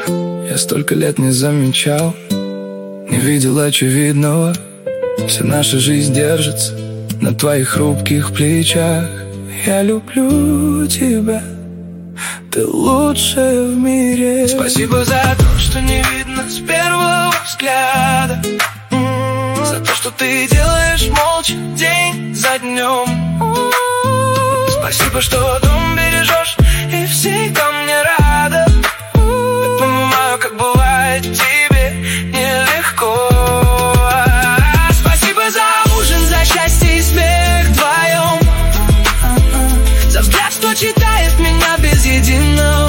Я столько лет не замечал, не видел очевидного. Вся наша жизнь держится на твоих хрупких плечах. Я люблю тебя, ты лучшая в мире. Спасибо за то, что не видно с первого взгляда, за то, что ты делаешь молча день за днем. Спасибо, что дом бережешь и всегда мне рада. Я понимаю, как бывает тебе нелегко. Спасибо за ужин, за счастье и смех вдвоем, за взгляд, что читает меня без единого